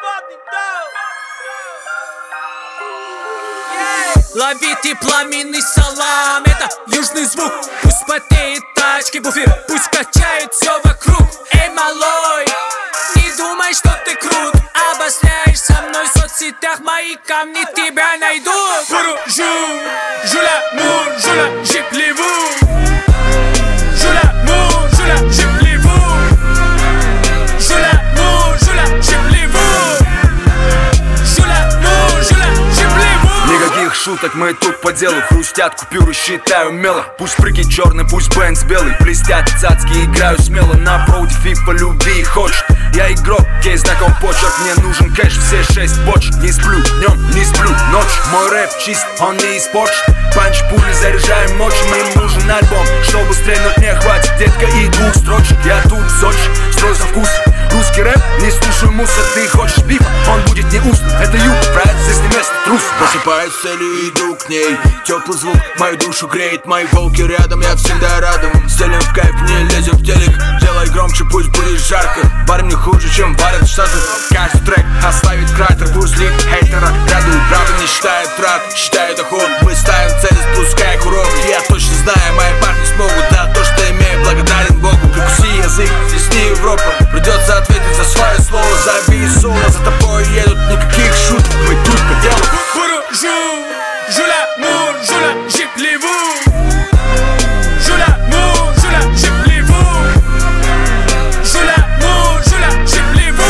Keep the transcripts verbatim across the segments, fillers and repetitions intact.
Лови ты пламенный салам, это южный звук. Пусть потеет тачки, буфер, пусть качает все вокруг. Эй, малой, не думай, что ты крут. Обостряешь со мной в соцсетях, мои камни тебя найдут. Буружу, жуля, мур, жуля, жиплеву. Жуля, мур, жуля, жиплеву. Жуля, мур, жуля, жиплеву. Жуля, мур, жуля, жиплеву. Никаких шуток, мы тут по делу. Хрустят купюры, считаю мело. Пусть прыгай черный, пусть Бенц белый. Блестят цацки, играю смело. На проуде фифа любви хочет. Я игрок, кейс знаком почерк. Мне нужен кэш, все шесть бочек. Не сплю днем, не сплю ночью. Мой рэп чист, он не испорчен. Панч, пули, заряжаем мочем. Им нужен альбом, чтобы стрельнуть не хватит. Детка, и двух строчек. Я тут в Сочи, строю со вкусом. Русский рэп, не слушай мусор. Ты хочешь бифа, он будет не устно. Это юг, брат, здесь не место трус. Просыпаюсь с целью, иду к ней. Теплый звук мою душу греет. Мои волки рядом, я всегда рядом. Стелим в кайф, не лезем в телек. Делай громче, пусть будет жарко. Барм не хуже, чем варят в Штатах. Каждый трек оставит кратер. Пусть лик хейтера радует. Правда не считает трат, считает доход. Мы ставим цели, спуская курок. Я точно знаю, мои парни смогут. Да, то, что имею, благодарен Богу. Прикуси язык, здесь не Европа. Придется ответить за свое слово. Забей соло, за тобой едут. Никаких шуток, мы тут по делу. Буружу, жуля, мур, жуля, жиплеву. Жуля, мур, жуля, жиплеву. Жуля, мур, жуля, жиплеву.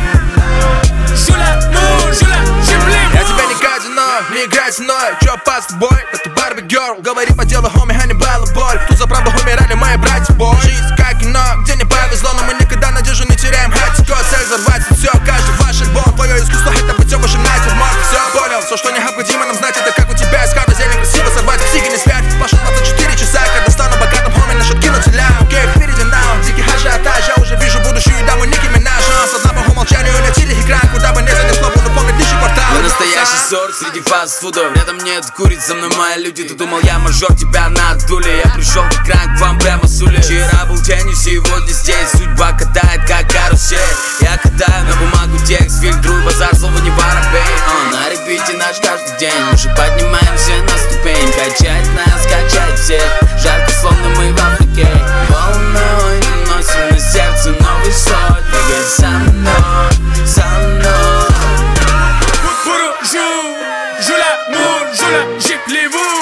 Жуля, мур, жуля, жиплеву. Я тебя не казино, не играй со мной. Чё, пас с тобой? Это Барби Герл. Говори по делу, хоми, Ханнибал и боль. Тут за правду умирали мои братья, бой. Жизнь как кино, где не повезло, но мы никогда надежду не теряем. Хатико, цель взорвать все, каждый ваш альбом. Твое искусство, это быть обычным натюрморт. Все понял, все, что необходимо нам знать, это как у тебя из карты зелень красиво сорвать. Психи не спят, пошел двадцать четыре часа, когда стану богатым, хоми, на шутки нателя. Окей, впереди нам, дикий ажиотаж, я уже вижу будущую даму Ники Минаж. С одного умолчанию на телеэкран, куда бы не занесло, буду помнить лишь квартал. Мы настоящий сорт среди фастфудов. Рядом нет куриц, со мной мои люди. Ты думал, я мажор, тебя надули. Я пришел в экран к вам прямо с улиц. Вчера был тенью, сегодня здесь. Судьба катает, как карусель. Я катаю на бумагу текст, фильтруй базар, слово не воробей. О, на репите наш каждый день. Мы же поднимаемся на ступень. Качать нас, качать всех. Жарко, словно мы в Африке. Волной наносим на сердце новый слой. Двигай со мной, со мной. Буружу, жуля, мур, жуля, жиплеву.